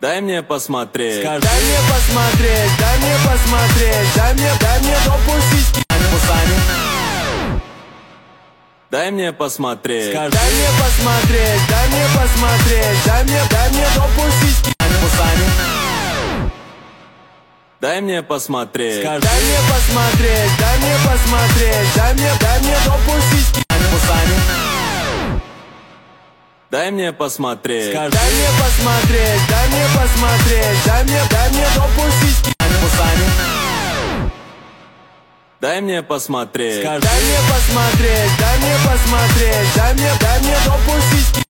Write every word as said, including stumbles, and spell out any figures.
Дай мне посмотреть. Скажи. Дай мне посмотреть, дай мне посмотреть, дай мне, дай мне жопу сиськи пусами. Дай мне посмотреть. Скажи. Дай мне посмотреть, дай мне посмотреть, дай мне, дай мне жопу сиськи пусами. Дай мне посмотреть. Скажи. Дай мне посмотреть, дай мне посмотреть, дай мне, дай мне жопу сиськи пусами. Дай мне посмотреть. Скажи. Дай мне посмотреть, дай мне посмотреть, дай мне, дай мне жопу сиськи пусами. Дай мне посмотреть. Скажи. Дай мне посмотреть, дай мне посмотреть, дай мне, дай мне жопу сиськи